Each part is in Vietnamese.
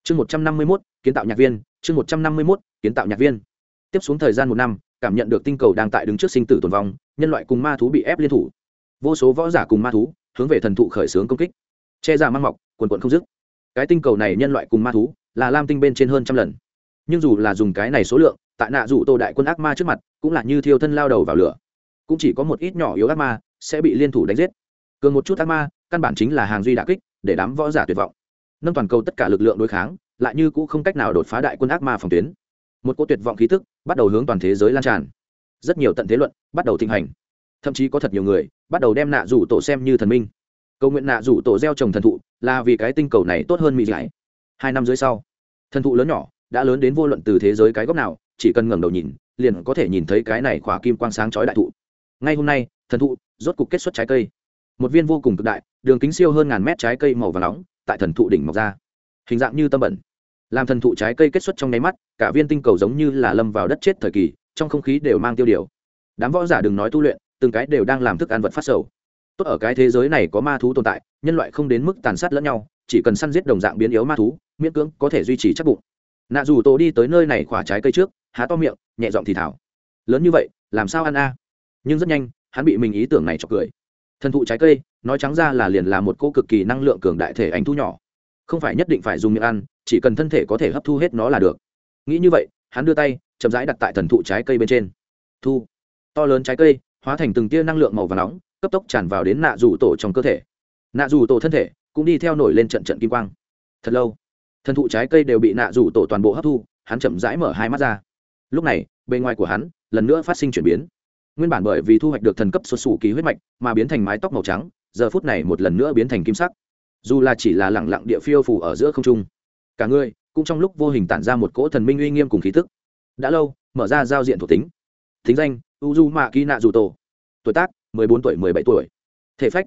chương 151, kiến tạo nhạc viên. chương 151, kiến tạo nhạc viên. Tiếp xuống thời gian 1 năm, cảm nhận được tinh cầu đang tại đứng trước sinh tử tồn vong, nhân loại cùng ma thú bị ép liên thủ, vô số võ giả cùng ma thú hướng về thần thụ khởi xướng công kích, che giả mang mọc, quần quần không dứt. Cái tinh cầu này nhân loại cùng ma thú là lam tinh bên trên hơn trăm lần, nhưng dù là dùng cái này số lượng, tại nạ dụ tô đại quân ác ma trước mặt cũng là như thiêu thân lao đầu vào lửa. Cũng chỉ có một ít nhỏ yếu ác ma sẽ bị liên thủ đánh giết, cường một chút ác ma căn bản chính là hàng duy đả kích, để đám võ giả tuyệt vọng. Nâng toàn cầu tất cả lực lượng đối kháng, lại như cũ không cách nào đột phá đại quân ác ma phòng tuyến. Một cỗ tuyệt vọng khí tức bắt đầu hướng toàn thế giới lan tràn, rất nhiều tận thế luận bắt đầu thịnh hành, thậm chí có thật nhiều người bắt đầu đem nạ rủ tổ xem như thần minh, cầu nguyện nạ rủ tổ gieo trồng thần thụ là vì cái tinh cầu này tốt hơn mỹ giải. 2 năm dưới sau, thần thụ lớn nhỏ đã lớn đến vô luận từ thế giới cái góc nào, chỉ cần ngẩng đầu nhìn liền có thể nhìn thấy cái này khỏa kim quang sáng chói đại thụ. Ngay hôm nay, thần thụ rốt cục kết xuất trái cây, một viên vô cùng cực đại, đường kính siêu hơn 1000 mét trái cây màu vàng nóng tại thần thụ đỉnh mọc ra, hình dạng như tâm bẩn. Làm thần thụ trái cây kết xuất trong nháy mắt, cả viên tinh cầu giống như là lâm vào đất chết thời kỳ, trong không khí đều mang tiêu điều. Đám võ giả đừng nói tu luyện, từng cái đều đang làm thức ăn vật phát sầu. Tốt ở cái thế giới này có ma thú tồn tại, nhân loại không đến mức tàn sát lẫn nhau, chỉ cần săn giết đồng dạng biến yếu ma thú, miễn cưỡng có thể duy trì chắc bụng. Nạ dù tổ đi tới nơi này khỏa trái cây trước, há to miệng, nhẹ giọng thì thào: lớn như vậy làm sao ăn a? Nhưng rất nhanh hắn bị mình ý tưởng này chọc cười. Thần thụ trái cây nói trắng ra là liền là một cô cực kỳ năng lượng cường đại thể ảnh thu nhỏ, không phải nhất định phải dùng miệng ăn, chỉ cần thân thể có thể hấp thu hết nó là được. Nghĩ như vậy, hắn đưa tay chậm rãi đặt tại thần thụ trái cây bên trên. Thu to lớn trái cây hóa thành từng tia năng lượng màu vàng nóng, cấp tốc tràn vào đến nạ dù tổ trong cơ thể. Nạ dù tổ thân thể cũng đi theo nổi lên trận trận kim quang. Thật lâu, thần thụ trái cây đều bị nạ dù tổ toàn bộ hấp thu. Hắn chậm rãi mở hai mắt ra. Lúc này bề ngoài của hắn lần nữa phát sinh chuyển biến. Nguyên bản bởi vì thu hoạch được thần cấp xuất xù ký huyết mạch mà biến thành mái tóc màu trắng, giờ phút này một lần nữa biến thành kim sắc. Dù là chỉ là lẳng lặng địa phiêu phù ở giữa không trung, cả người cũng trong lúc vô hình tản ra một cỗ thần minh uy nghiêm cùng khí tức. Đã lâu, mở ra giao diện thuộc tính. Thính danh: Uzumaki Naruto. Tuổi tác: 14 tuổi 17 tuổi. Thể phách: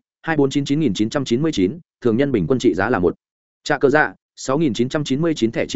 2499999, thường nhân bình quân trị giá là 1. Trạ cơ dạ: 6999 thẻ,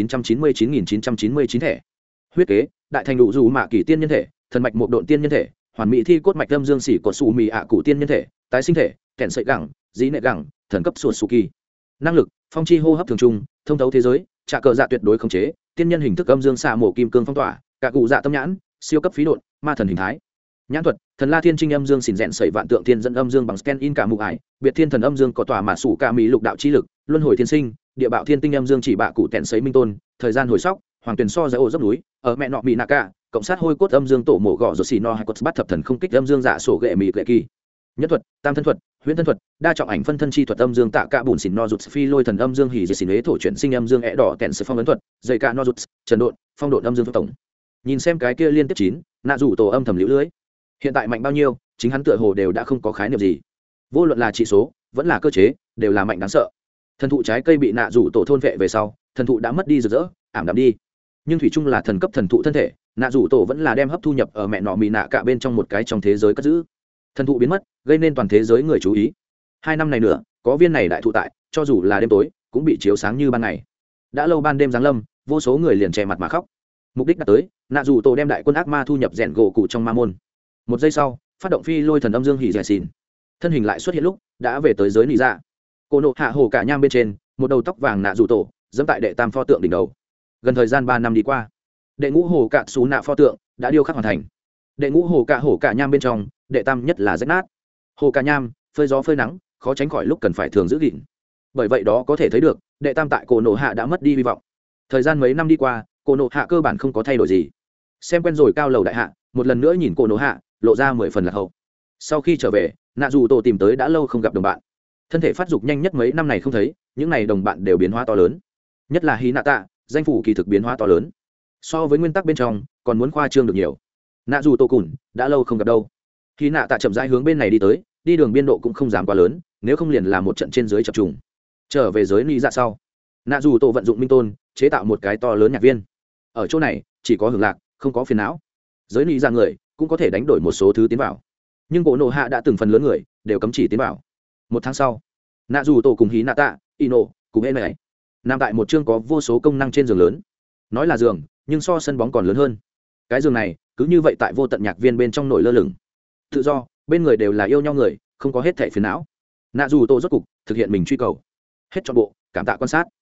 999999 thẻ. Huyết kế: đại thành đủ dù mạ kỳ tiên nhân thể, thần mạch một độn tiên nhân thể, hoàn mỹ thi cốt mạch âm dương sĩ cột sủ mì ạ cụ tiên nhân thể, tái sinh thể, kẻn sợi gẳng, dĩ nệ gẳng, thần cấp suột sù kỳ. Năng lực: phong chi hô hấp thường trung, thông thấu thế giới, trạ cờ dạ tuyệt đối khống chế, tiên nhân hình thức âm dương xạ mổ kim cương phong tỏa, cả cụ dạ tâm nhãn, siêu cấp phí độn, ma thần hình thái. Nhãn thuật: thần la thiên trinh âm dương xỉn rèn sẩy vạn tượng thiên dẫn âm dương bằng scan in cả mục ải, biệt thiên thần âm dương có tỏa mà sủ cả mỹ lục đạo chi lực, luân hồi thiên sinh, địa bạo thiên tinh âm dương chỉ bạ cụ tẹn sấy minh tôn, thời gian hồi sóc, hoàng tuyền so giải ổ dốc núi, ở mẹ nọ bị nạ cả, cộng sát hôi cốt âm dương tổ mổ gọ rồi xì no hai cốt bắt thập thần không kích âm dương dạ sổ gệ mỹ lệ kỳ. Nhất thuật: tam thân thuật, huyễn thân thuật, đa trọng ảnh phân thân chi thuật âm dương tạ cả bùn xỉn no rụt phi lôi thần âm dương hỉ dệt xỉn ế thổ chuyển sinh âm dương ẻ đỏ tẹn sấy phong ấn thuật, dây cả no rụt, trần độn, phong độn âm dương tổng. Nhìn xem cái kia liên tiếp 9, nạ rủ tổ âm thầm liễu lưới. Hiện tại mạnh bao nhiêu, chính hắn tựa hồ đều đã không có khái niệm gì. Vô luận là trị số, vẫn là cơ chế, đều là mạnh đáng sợ. Thần thụ trái cây bị nạ rủ tổ thôn vệ về sau, thần thụ đã mất đi rực rỡ, ảm đạm đi. Nhưng thủy chung là thần cấp thần thụ thân thể, nạ rủ tổ vẫn là đem hấp thu nhập ở mẹ nọ mì nạ cả bên trong một cái trong thế giới cất giữ. Thần thụ biến mất, gây nên toàn thế giới người chú ý. 2 năm này nữa, có viên này đại thụ tại, cho dù là đêm tối, cũng bị chiếu sáng như ban ngày. Đã lâu ban đêm giáng lâm, vô số người liền che mặt mà khóc. Mục đích đã tới, nạ rủ tổ đem đại quân ác ma thu nhập rèn gỗ cụ trong ma môn. 1 giây sau, phát động phi lôi thần âm dương hỉ dẻ xìn, thân hình lại xuất hiện lúc đã về tới giới nị dạ. Cô nộ hạ hồ cả nham bên trên, một đầu tóc vàng nạ rủ tổ dẫm tại đệ tam pho tượng đỉnh đầu. Gần thời gian 3 năm đi qua, đệ ngũ hồ cạ xú nạ pho tượng đã điêu khắc hoàn thành. Đệ ngũ hồ cả nham bên trong, đệ tam nhất là rách nát. Hồ cả nham phơi gió phơi nắng, khó tránh khỏi lúc cần phải thường giữ gìn. Bởi vậy đó có thể thấy được, đệ tam tại cô nộ hạ đã mất đi hy vọng. Thời gian mấy năm đi qua, cô nộ hạ cơ bản không có thay đổi gì. Xem quen rồi cao lầu đại hạ, một lần nữa nhìn cô nộ hạ, lộ ra 10 phần lạc hậu. Sau khi trở về, nạ dù tổ tìm tới đã lâu không gặp đồng bạn, thân thể phát dục nhanh nhất mấy năm này không thấy, những này đồng bạn đều biến hóa to lớn, nhất là hí nạ tạ, danh phủ kỳ thực biến hóa to lớn, so với nguyên tắc bên trong còn muốn khoa trương được nhiều. Nạ dù tổ cùn đã lâu không gặp đâu. Hí nạ tạ chậm rãi hướng bên này đi tới, đi đường biên độ cũng không giảm quá lớn, nếu không liền là một trận trên dưới chập trùng. Trở về giới ly dạ sau, nạ dù tổ vận dụng minh tôn chế tạo một cái to lớn nhạc viên. Ở chỗ này chỉ có hưởng lạc, không có phiền não. Giới ly dạ người cũng có thể đánh đổi một số thứ tiến vào, nhưng cổ nộ hạ đã từng phần lớn người đều cấm chỉ tiến vào. 1 tháng sau, nạ dù tổ cùng hí nạ tạ, ino cùng em này nằm tại một chương có vô số công năng trên giường lớn. Nói là giường, nhưng so sân bóng còn lớn hơn. Cái giường này cứ như vậy tại vô tận nhạc viên bên trong nổi lơ lửng, tự do, bên người đều là yêu nhau người, không có hết thảy phiền não. Nạ dù tổ rốt cục thực hiện mình truy cầu. Hết trọn bộ, cảm tạ quan sát.